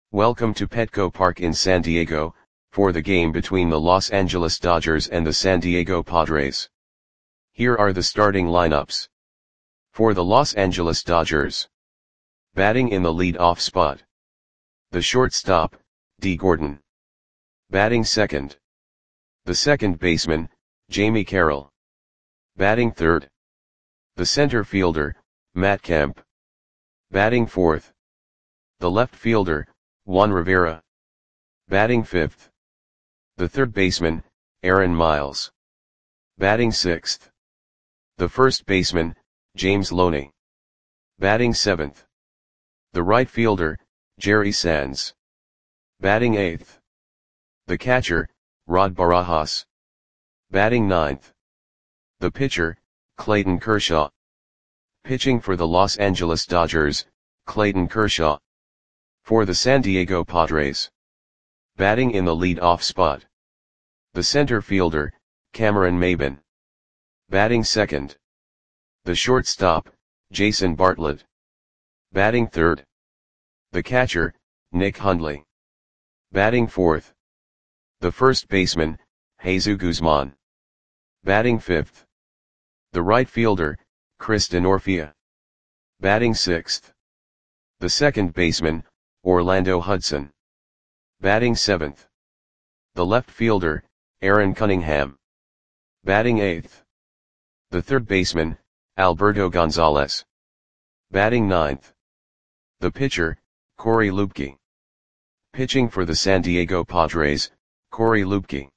Welcome to Petco Park in San Diego, for the game between the Los Angeles Dodgers and the San Diego Padres. Here are the starting lineups. For the Los Angeles Dodgers. Batting in the lead-off spot. The shortstop, Dee Gordon. Batting second. The second baseman, Jamie Carroll. Batting third. The center fielder, Matt Kemp. Batting fourth. The left fielder, Juan Rivera. Batting fifth. The third baseman, Aaron Miles. Batting sixth. The first baseman, James Loney. Batting seventh. The right fielder, Jerry Sands. Batting eighth. The catcher, Rod Barajas. Batting ninth. The pitcher, Clayton Kershaw. Pitching for the Los Angeles Dodgers, Clayton Kershaw. For the San Diego Padres. Batting in the lead-off spot. The center fielder, Cameron Maybin. Batting second. The shortstop, Jason Bartlett. Batting third. The catcher, Nick Hundley. Batting fourth. The first baseman, Jesus Guzman. Batting fifth. The right fielder, Chris Denorfia. Batting sixth. The second baseman, Orlando Hudson. Batting seventh. The left fielder, Aaron Cunningham. Batting eighth. The third baseman, Alberto Gonzalez. Batting ninth. The pitcher, Corey Luebke. Pitching for the San Diego Padres, Corey Luebke.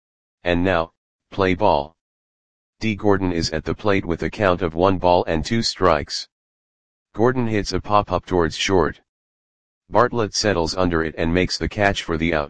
And now, play ball. Dee Gordon is at the plate with a count of 1 ball and 2 strikes. Gordon hits a pop-up towards short. Bartlett settles under it and makes the catch for the out.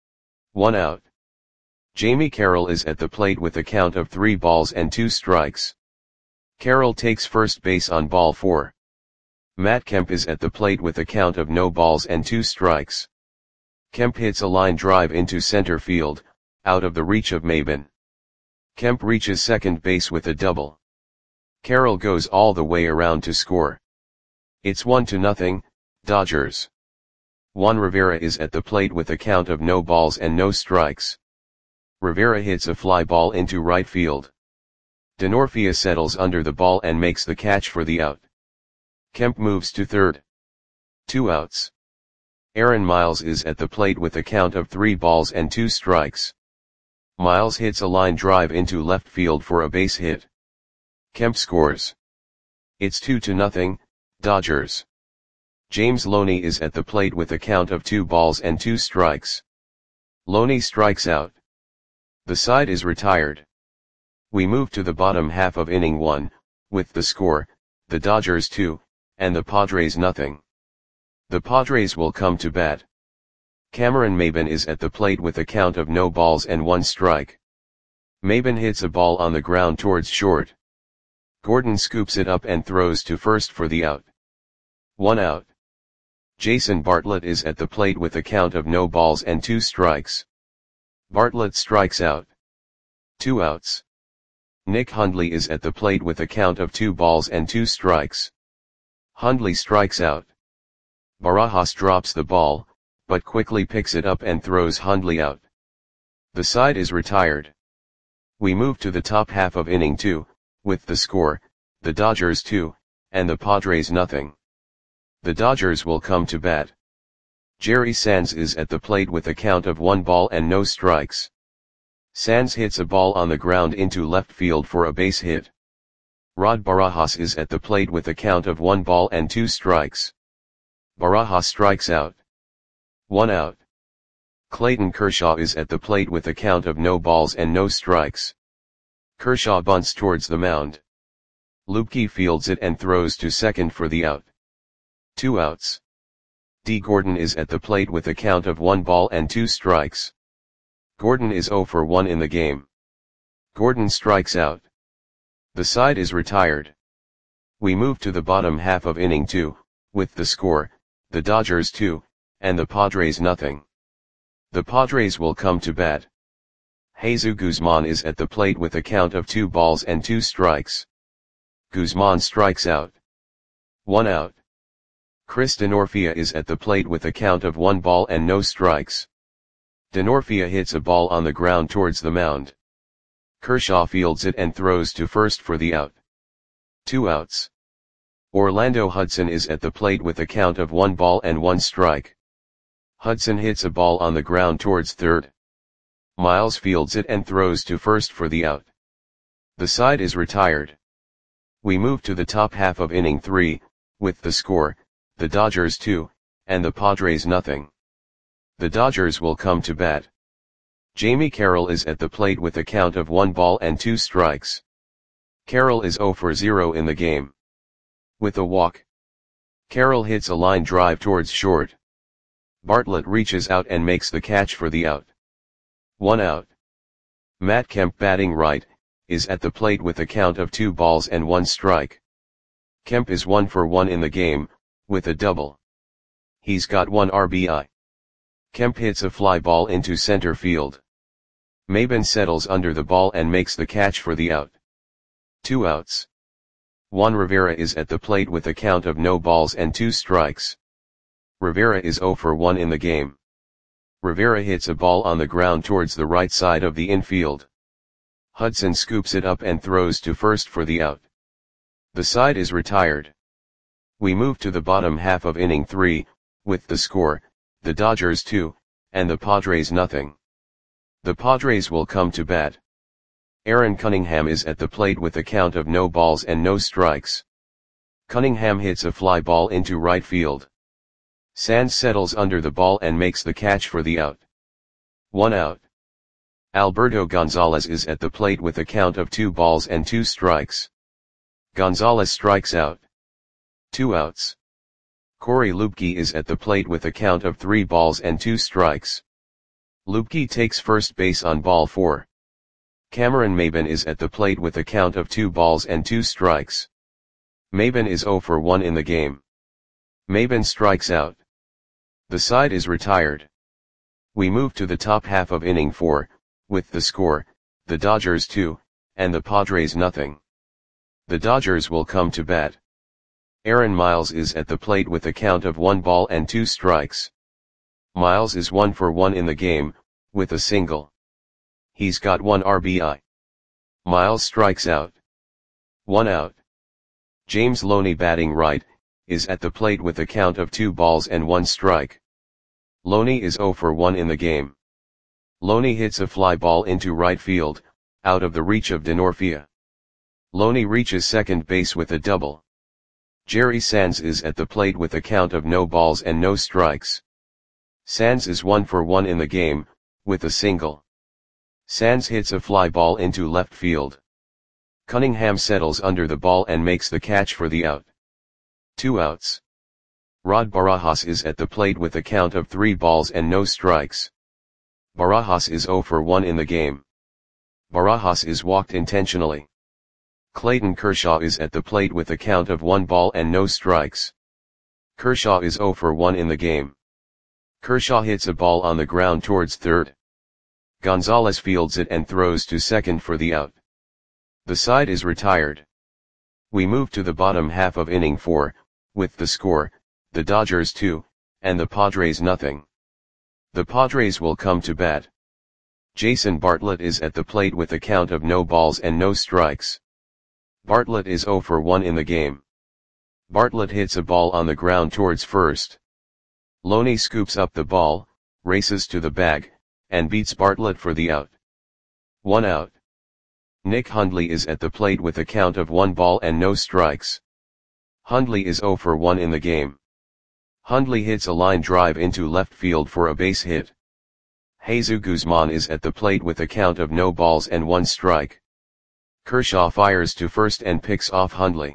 1 out. Jamie Carroll is at the plate with a count of 3 balls and 2 strikes. Carroll takes first base on ball 4. Matt Kemp is at the plate with a count of no balls and 2 strikes. Kemp hits a line drive into center field, out of the reach of Maybin. Kemp reaches second base with a double. Carroll goes all the way around to score. It's 1-0, Dodgers. Juan Rivera is at the plate with a count of no balls and no strikes. Rivera hits a fly ball into right field. Denorfia settles under the ball and makes the catch for the out. Kemp moves to third. 2 outs. Aaron Miles is at the plate with a count of 3 balls and 2 strikes. Miles hits a line drive into left field for a base hit. Kemp scores. It's 2-0, Dodgers. James Loney is at the plate with a count of 2 balls and 2 strikes. Loney strikes out. The side is retired. We move to the bottom half of inning 1, with the score, the Dodgers 2, and the Padres nothing. The Padres will come to bat. Cameron Maybin is at the plate with a count of no balls and 1 strike. Maybin hits a ball on the ground towards short. Gordon scoops it up and throws to first for the out. 1 out. Jason Bartlett is at the plate with a count of no balls and 2 strikes. Bartlett strikes out. 2 outs. Nick Hundley is at the plate with a count of 2 balls and 2 strikes. Hundley strikes out. Barajas drops the ball, but quickly picks it up and throws Hundley out. The side is retired. We move to the top half of inning 2, with the score, the Dodgers 2, and the Padres nothing. The Dodgers will come to bat. Jerry Sands is at the plate with a count of 1 ball and no strikes. Sands hits a ball on the ground into left field for a base hit. Rod Barajas is at the plate with a count of 1 ball and 2 strikes. Barajas strikes out. 1 out. Clayton Kershaw is at the plate with a count of no balls and no strikes. Kershaw bunts towards the mound. Luebke fields it and throws to second for the out. 2 outs. Dee Gordon is at the plate with a count of 1 ball and 2 strikes. Gordon is 0 for 1 in the game. Gordon strikes out. The side is retired. We move to the bottom half of inning 2, with the score, the Dodgers 2, and the Padres nothing. The Padres will come to bat. Jesus Guzman is at the plate with a count of 2 balls and 2 strikes. Guzman strikes out. 1 out. Chris Denorfia is at the plate with a count of 1 ball and no strikes. Denorfia hits a ball on the ground towards the mound. Kershaw fields it and throws to first for the out. 2 outs. Orlando Hudson is at the plate with a count of 1 ball and 1 strike. Hudson hits a ball on the ground towards third. Miles fields it and throws to first for the out. The side is retired. We move to the top half of inning 3, with the score, the Dodgers 2, and the Padres nothing. The Dodgers will come to bat. Jamie Carroll is at the plate with a count of 1 ball and 2 strikes. Carroll is 0 for 0 in the game. With a walk, Carroll hits a line drive towards short. Bartlett reaches out and makes the catch for the out. 1 out. Matt Kemp, batting right, is at the plate with a count of 2 balls and 1 strike. Kemp is 1 for 1 in the game, with a double. He's got 1 RBI. Kemp hits a fly ball into center field. Maben settles under the ball and makes the catch for the out. 2 outs. Juan Rivera is at the plate with a count of no balls and 2 strikes. Rivera is 0 for 1 in the game. Rivera hits a ball on the ground towards the right side of the infield. Hudson scoops it up and throws to first for the out. The side is retired. We move to the bottom half of inning 3, with the score, the Dodgers 2, and the Padres nothing. The Padres will come to bat. Aaron Cunningham is at the plate with a count of no balls and no strikes. Cunningham hits a fly ball into right field. Sands settles under the ball and makes the catch for the out. 1 out. Alberto Gonzalez is at the plate with a count of 2 balls and 2 strikes. Gonzalez strikes out. 2 outs. Corey Lupke is at the plate with a count of 3 balls and 2 strikes. Lupke takes first base on ball 4. Cameron Maben is at the plate with a count of 2 balls and 2 strikes. Maben is 0 for 1 in the game. Maben strikes out. The side is retired. We move to the top half of inning 4, with the score, the Dodgers 2, and the Padres nothing. The Dodgers will come to bat. Aaron Miles is at the plate with a count of 1 ball and 2 strikes. Miles is 1 for 1 in the game, with a single. He's got 1 RBI. Miles strikes out. 1 out. James Loney, batting right, is at the plate with a count of 2 balls and 1 strike. Loney is 0 for 1 in the game. Loney hits a fly ball into right field, out of the reach of Denorfia. Loney reaches second base with a double. Jerry Sands is at the plate with a count of no balls and no strikes. Sands is 1 for 1 in the game, with a single. Sands hits a fly ball into left field. Cunningham settles under the ball and makes the catch for the out. 2 outs. Rod Barajas is at the plate with a count of 3 balls and no strikes. Barajas is 0 for 1 in the game. Barajas is walked intentionally. Clayton Kershaw is at the plate with a count of 1 ball and no strikes. Kershaw is 0 for 1 in the game. Kershaw hits a ball on the ground towards third. Gonzalez fields it and throws to second for the out. The side is retired. We move to the bottom half of inning 4, with the score, the Dodgers 2, and the Padres nothing. The Padres will come to bat. Jason Bartlett is at the plate with a count of no balls and no strikes. Bartlett is 0 for 1 in the game. Bartlett hits a ball on the ground towards first. Loney scoops up the ball, races to the bag, and beats Bartlett for the out. 1 out. Nick Hundley is at the plate with a count of 1 ball and no strikes. Hundley is 0 for 1 in the game. Hundley hits a line drive into left field for a base hit. Jesus Guzman is at the plate with a count of no balls and 1 strike. Kershaw fires to first and picks off Hundley.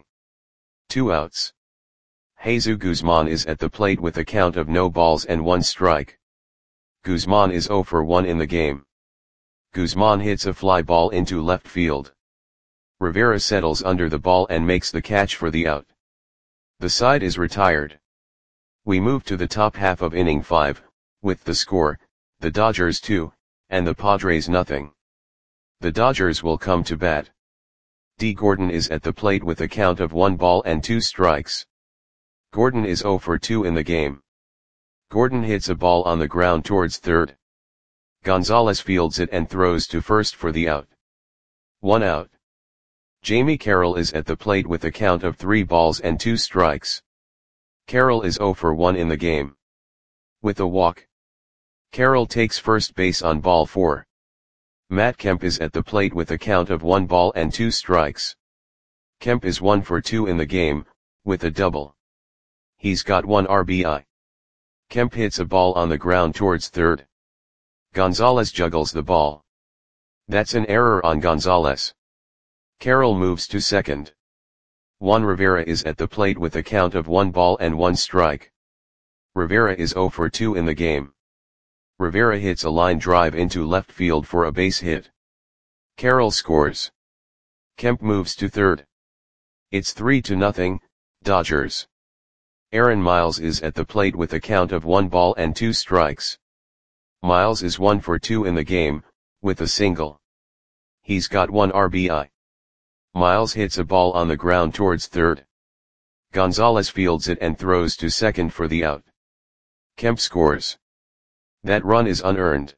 2 outs. Jesus Guzman is at the plate with a count of no balls and 1 strike. Guzman is 0 for 1 in the game. Guzman hits a fly ball into left field. Rivera settles under the ball and makes the catch for the out. The side is retired. We move to the top half of inning 5, with the score, the Dodgers 2, and the Padres nothing. The Dodgers will come to bat. D. Gordon is at the plate with a count of 1 ball and 2 strikes. Gordon is 0 for 2 in the game. Gordon hits a ball on the ground towards third. Gonzalez fields it and throws to first for the out. 1 out. Jamie Carroll is at the plate with a count of 3 balls and 2 strikes. Carroll is 0 for 1 in the game. With a walk, Carroll takes first base on ball 4. Matt Kemp is at the plate with a count of 1 ball and 2 strikes. Kemp is 1 for 2 in the game, with a double. He's got 1 RBI. Kemp hits a ball on the ground towards third. Gonzalez juggles the ball. That's an error on Gonzalez. Carroll moves to second. Juan Rivera is at the plate with a count of 1 ball and 1 strike. Rivera is 0 for 2 in the game. Rivera hits a line drive into left field for a base hit. Carroll scores. Kemp moves to third. It's 3-0, Dodgers. Aaron Miles is at the plate with a count of 1 ball and 2 strikes. Miles is 1 for 2 in the game, with a single. He's got 1 RBI. Miles hits a ball on the ground towards third. Gonzalez fields it and throws to second for the out. Kemp scores. That run is unearned.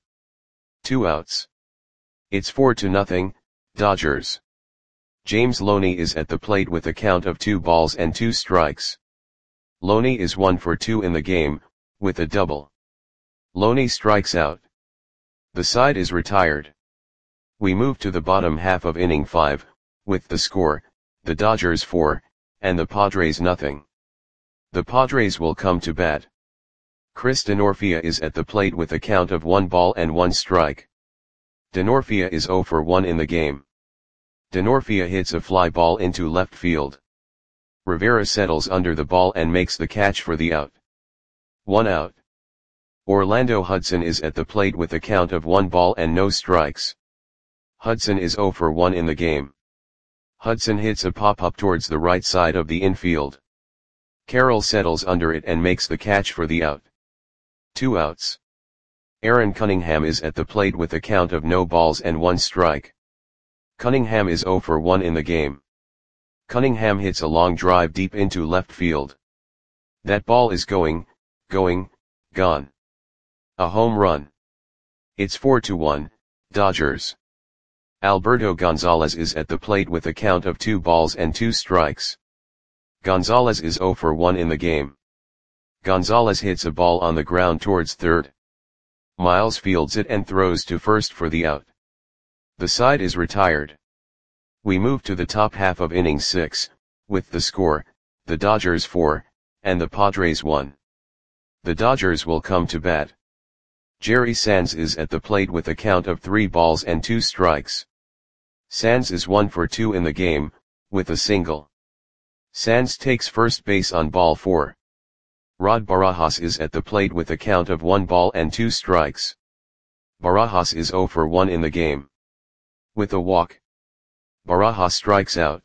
2 outs. It's 4-0, Dodgers. James Loney is at the plate with a count of 2 balls and 2 strikes. Loney is 1 for 2 in the game, with a double. Loney strikes out. The side is retired. We move to the bottom half of inning 5, with the score, the Dodgers 4, and the Padres nothing. The Padres will come to bat. Chris Denorfia is at the plate with a count of 1 ball and 1 strike. Denorfia is 0 for 1 in the game. Denorfia hits a fly ball into left field. Rivera settles under the ball and makes the catch for the out. 1 out. Orlando Hudson is at the plate with a count of 1 ball and no strikes. Hudson is 0 for 1 in the game. Hudson hits a pop-up towards the right side of the infield. Carroll settles under it and makes the catch for the out. 2 outs. Aaron Cunningham is at the plate with a count of no balls and 1 strike. Cunningham is 0 for 1 in the game. Cunningham hits a long drive deep into left field. That ball is gone. A home run. It's 4-1, Dodgers. Alberto Gonzalez is at the plate with a count of 2 balls and 2 strikes. Gonzalez is 0 for 1 in the game. Gonzalez hits a ball on the ground towards third. Miles fields it and throws to first for the out. The side is retired. We move to the top half of inning 6, with the score, the Dodgers 4, and the Padres 1. The Dodgers will come to bat. Jerry Sands is at the plate with a count of 3 balls and 2 strikes. Sands is 1 for 2 in the game, with a single. Sands takes first base on ball 4. Rod Barajas is at the plate with a count of 1 ball and 2 strikes. Barajas is 0 for 1 in the game. With a walk, Barajas strikes out.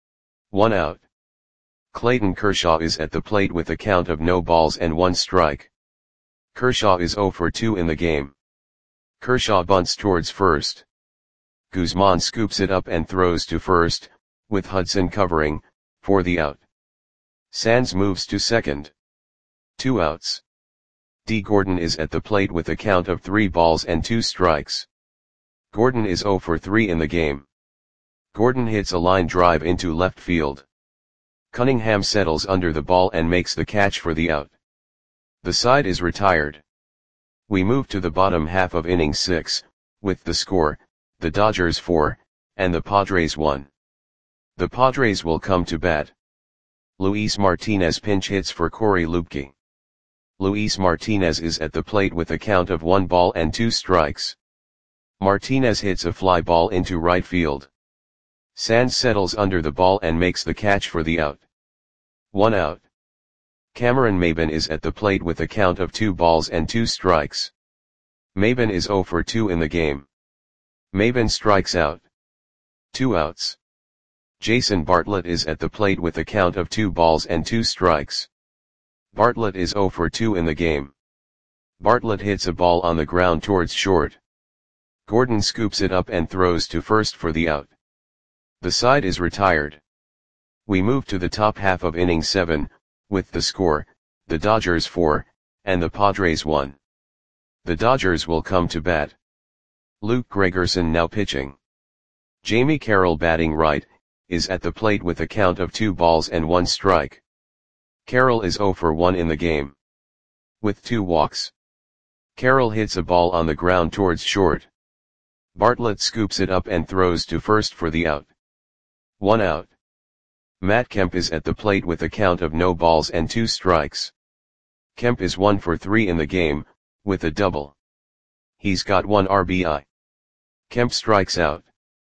1 out. Clayton Kershaw is at the plate with a count of no balls and 1 strike. Kershaw is 0 for 2 in the game. Kershaw bunts towards first. Guzman scoops it up and throws to first, with Hudson covering, for the out. Sands moves to second. 2 outs. D. Gordon is at the plate with a count of 3 balls and 2 strikes. Gordon is 0 for 3 in the game. Gordon hits a line drive into left field. Cunningham settles under the ball and makes the catch for the out. The side is retired. We move to the bottom half of inning 6, with the score, the Dodgers 4, and the Padres 1. The Padres will come to bat. Luis Martinez pinch hits for Corey Luebke. Luis Martinez is at the plate with a count of 1 ball and 2 strikes. Martinez hits a fly ball into right field. Sands settles under the ball and makes the catch for the out. 1 out. Cameron Maybin is at the plate with a count of 2 balls and 2 strikes. Maybin is 0 for 2 in the game. Maybin strikes out. 2 outs. Jason Bartlett is at the plate with a count of 2 balls and 2 strikes. Bartlett is 0 for 2 in the game. Bartlett hits a ball on the ground towards short. Gordon scoops it up and throws to first for the out. The side is retired. We move to the top half of inning 7, with the score, the Dodgers 4, and the Padres 1. The Dodgers will come to bat. Luke Gregerson now pitching. Jamie Carroll batting right, is at the plate with a count of 2 balls and 1 strike. Carroll is 0 for 1 in the game, with 2 walks. Carroll hits a ball on the ground towards short. Bartlett scoops it up and throws to first for the out. 1 out. Matt Kemp is at the plate with a count of no balls and 2 strikes. Kemp is 1 for 3 in the game, with a double. He's got 1 RBI. Kemp strikes out.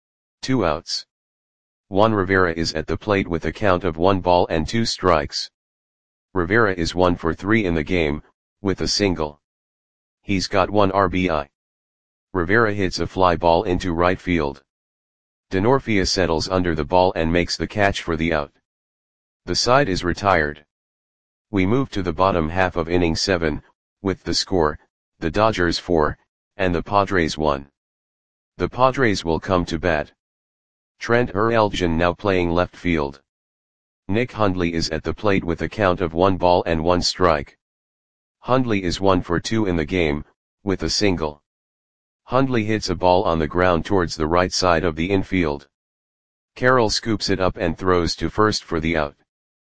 2 outs. Juan Rivera is at the plate with a count of 1 ball and 2 strikes. Rivera is 1 for 3 in the game, with a single. He's got 1 RBI. Rivera hits a fly ball into right field. Denorfia settles under the ball and makes the catch for the out. The side is retired. We move to the bottom half of inning 7, with the score, the Dodgers 4, and the Padres 1. The Padres will come to bat. Trent Erlgen now playing left field. Nick Hundley is at the plate with a count of 1 ball and 1 strike. Hundley is 1 for 2 in the game, with a single. Hundley hits a ball on the ground towards the right side of the infield. Carroll scoops it up and throws to first for the out.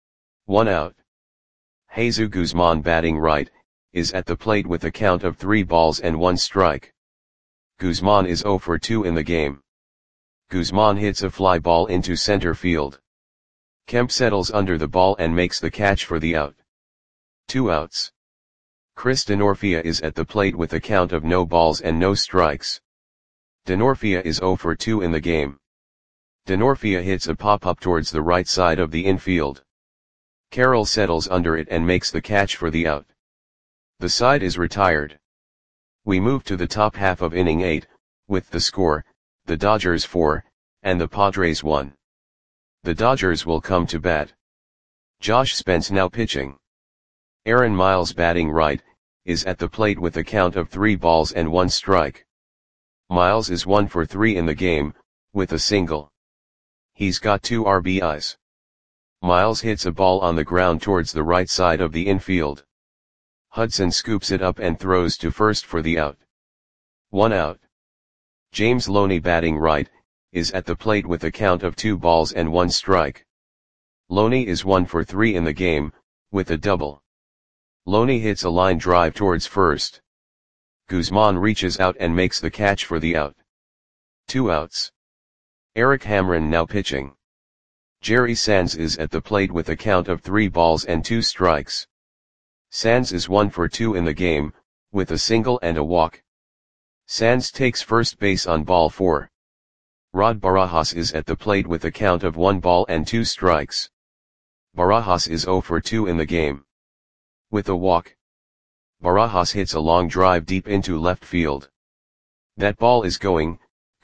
1 out. Jesus Guzman batting right, is at the plate with a count of 3 balls and 1 strike. Guzman is 0 for 2 in the game. Guzman hits a fly ball into center field. Kemp settles under the ball and makes the catch for the out. 2 outs. Chris Denorfia is at the plate with a count of no balls and no strikes. Denorfia is 0 for 2 in the game. Denorfia hits a pop-up towards the right side of the infield. Carroll settles under it and makes the catch for the out. The side is retired. We move to the top half of inning 8, with the score, the Dodgers 4, and the Padres 1. The Dodgers will come to bat. Josh Spence now pitching. Aaron Miles batting right, is at the plate with a count of 3 balls and 1 strike. Miles is 1 for 3 in the game, with a single. He's got 2 RBIs. Miles hits a ball on the ground towards the right side of the infield. Hudson scoops it up and throws to first for the out. 1 out. James Loney batting right, is at the plate with a count of 2 balls and 1 strike. Loney is 1 for 3 in the game, with a double. Loney hits a line drive towards first. Guzman reaches out and makes the catch for the out. 2 outs. Eric Hamren now pitching. Jerry Sands is at the plate with a count of 3 balls and 2 strikes. Sands is 1 for 2 in the game, with a single and a walk. Sands takes first base on ball 4. Rod Barajas is at the plate with a count of 1 ball and 2 strikes. Barajas is 0 for 2 in the game, with a walk. Barajas hits a long drive deep into left field. That ball is gone.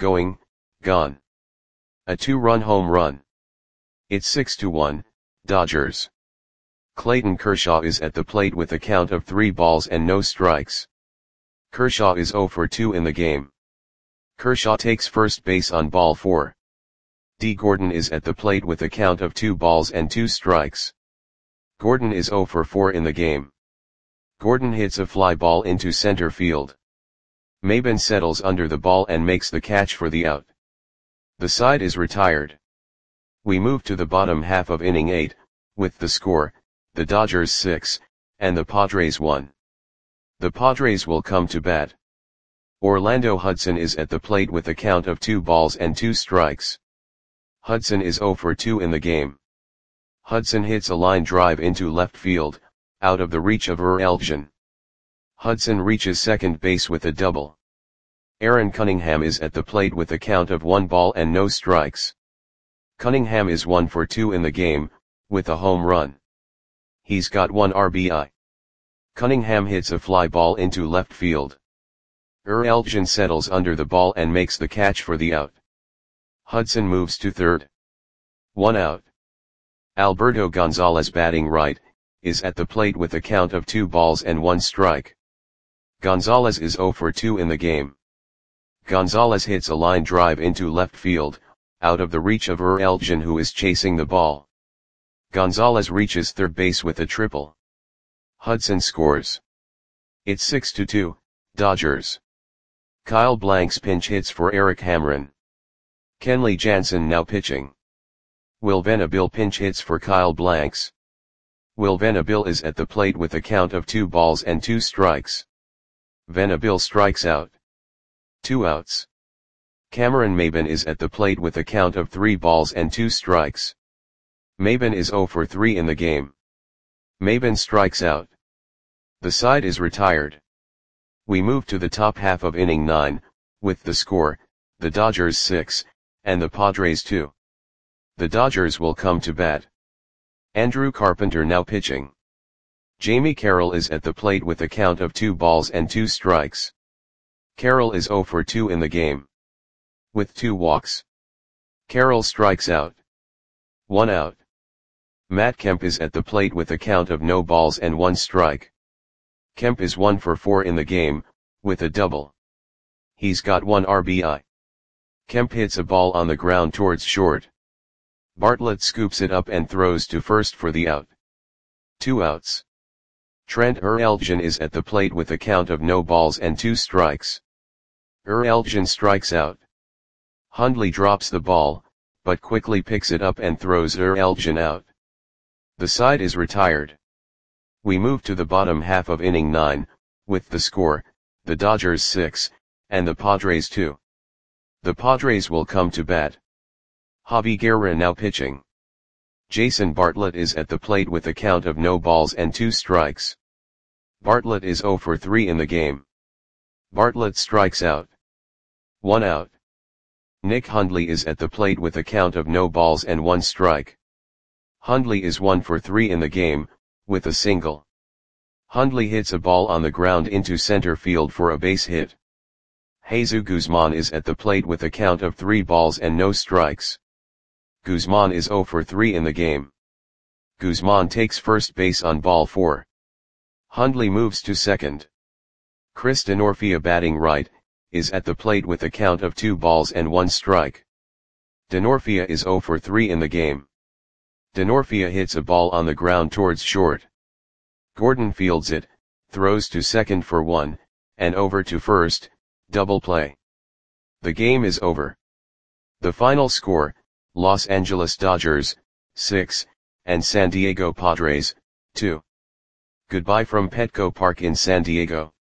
A 2-run home run. It's 6-1, Dodgers. Clayton Kershaw is at the plate with a count of 3 balls and no strikes. Kershaw is 0 for 2 in the game. Kershaw takes first base on ball 4. D. Gordon is at the plate with a count of 2 balls and 2 strikes. Gordon is 0 for 4 in the game. Gordon hits a fly ball into center field. Maben settles under the ball and makes the catch for the out. The side is retired. We move to the bottom half of inning 8, with the score, the Dodgers 6, and the Padres 1. The Padres will come to bat. Orlando Hudson is at the plate with a count of 2 balls and 2 strikes. Hudson is 0 for 2 in the game. Hudson hits a line drive into left field, out of the reach of Erlgen. Hudson reaches second base with a double. Aaron Cunningham is at the plate with a count of 1 ball and no strikes. Cunningham is 1 for 2 in the game, with a home run. He's got 1 RBI. Cunningham hits a fly ball into left field. Erlgen settles under the ball and makes the catch for the out. Hudson moves to third. 1 out. Alberto Gonzalez batting right, is at the plate with a count of 2 balls and 1 strike. Gonzalez is 0 for 2 in the game. Gonzalez hits a line drive into left field, out of the reach of Erlgen, who is chasing the ball. Gonzalez reaches third base with a triple. Hudson scores. It's 6-2, Dodgers. Kyle Blanks pinch hits for Eric Hamren. Kenley Jansen now pitching. Will Venable pinch hits for Kyle Blanks. Will Venable is at the plate with a count of 2 balls and 2 strikes. Venable strikes out. 2 outs. Cameron Maybin is at the plate with a count of 3 balls and 2 strikes. Maybin is 0 for 3 in the game. Maybin strikes out. The side is retired. We move to the top half of inning 9, with the score, the Dodgers 6, and the Padres 2. The Dodgers will come to bat. Andrew Carpenter now pitching. Jamie Carroll is at the plate with a count of 2 balls and 2 strikes. Carroll is 0 for 2 in the game. With 2 walks. Carroll strikes out. 1 out. Matt Kemp is at the plate with a count of no balls and 1 strike. Kemp is 1 for 4 in the game, with a double. He's got 1 RBI. Kemp hits a ball on the ground towards short. Bartlett scoops it up and throws to first for the out. 2 outs. Trent Ereljan is at the plate with a count of no balls and 2 strikes. Ereljan strikes out. Hundley drops the ball, but quickly picks it up and throws Ereljan out. The side is retired. We move to the bottom half of inning 9, with the score, the Dodgers 6, and the Padres 2. The Padres will come to bat. Javi Guerra now pitching. Jason Bartlett is at the plate with a count of no balls and 2 strikes. Bartlett is 0 for 3 in the game. Bartlett strikes out. 1 out. Nick Hundley is at the plate with a count of no balls and 1 strike. Hundley is 1 for 3 in the game, with a single. Hundley hits a ball on the ground into center field for a base hit. Jesus Guzman is at the plate with a count of 3 balls and no strikes. Guzman is 0 for 3 in the game. Guzman takes first base on ball 4. Hundley moves to second. Chris Denorfia batting right, is at the plate with a count of 2 balls and 1 strike. Denorfia is 0 for 3 in the game. Denorfia hits a ball on the ground towards short. Gordon fields it, throws to second for 1, and over to first, double play. The game is over. The final score, Los Angeles Dodgers, 6, and San Diego Padres, 2. Goodbye from Petco Park in San Diego.